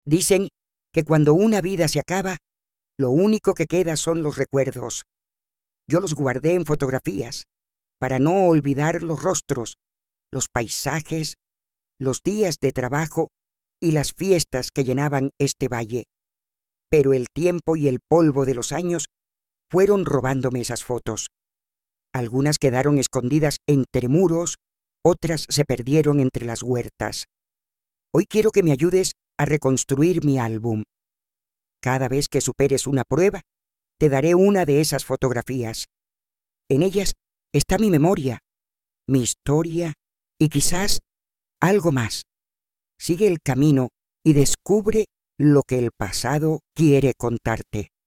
Dicen que cuando una vida se acaba, lo único que queda son los recuerdos. Yo los guardé en fotografías para no olvidar los rostros, los paisajes, los días de trabajo y las fiestas que llenaban este valle. Pero el tiempo y el polvo de los años fueron robándome esas fotos. Algunas quedaron escondidas entre muros, otras se perdieron entre las huertas. Hoy quiero que me ayudes a reconstruir mi álbum. Cada vez que superes una prueba, te daré una de esas fotografías. En ellas está mi memoria, mi historia y quizás algo más. Sigue el camino y descubre lo que el pasado quiere contarte.